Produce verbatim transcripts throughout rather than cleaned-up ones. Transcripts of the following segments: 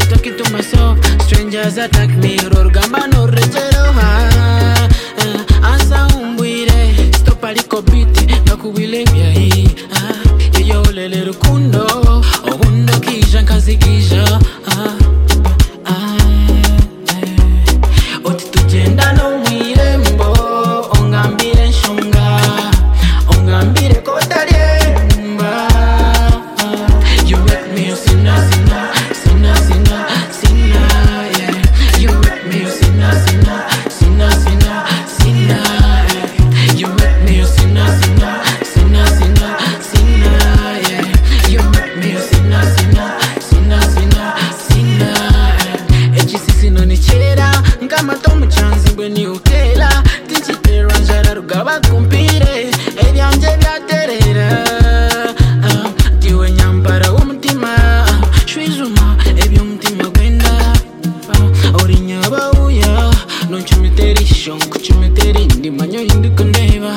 talking to myself. Strangers attack me, Rorgamba no rejero ha. Asa umbuire, stop aliko biti, nakubile vya hii. Iyo lele rukundo, ohundo kisha nkazi kisha. Oti tugenda no mwirembo, ongambire nshonga, ongambire kotaryemba. You make me a sinner, sinner, sinner, sinner, sinner, yeah. You make me a sinner, sinner, sinner, sinner, sinner, yeah. You make me a sinner, sinner, sinner, sinner, sinner, yeah. You make me a sinner, sinner, sinner, sinner, sinner, yeah. Echisisi no nichera, nkama tomu chanzi mbweni ukela. Tinchitera njara rugaba kumpire, ebyanje byaterera. Diwe nyambara umutima, shwizuma ebyo umutima gwenda. Orinyaba uya, nonchumiteri shonku chumiteri ndi manyo hindi kundeba.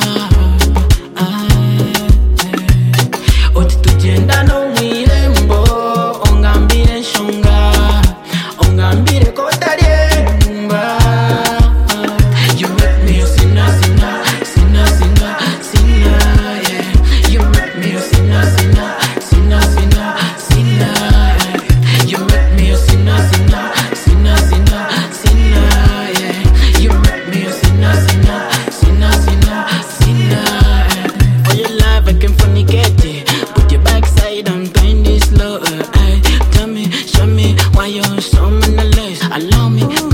Oti tugenda no mwirembo, ongambire nshonga, ongambire kotaryemba. You make me a sinner, sinner, sinner, sinner, sinner, yeah. You make me a sinner, sinner, sinner, sinner, sinner, yeah. You make me a sinner, sinner, sinner, sinner, sinner, yeah. You make me a sinner, sinner, sinner, sinner, sinner, yeah. For your love I can fornicate it. Put your backside and bend it slow, uh, ay. Tell me, show me why you're so monotonous. Allow me.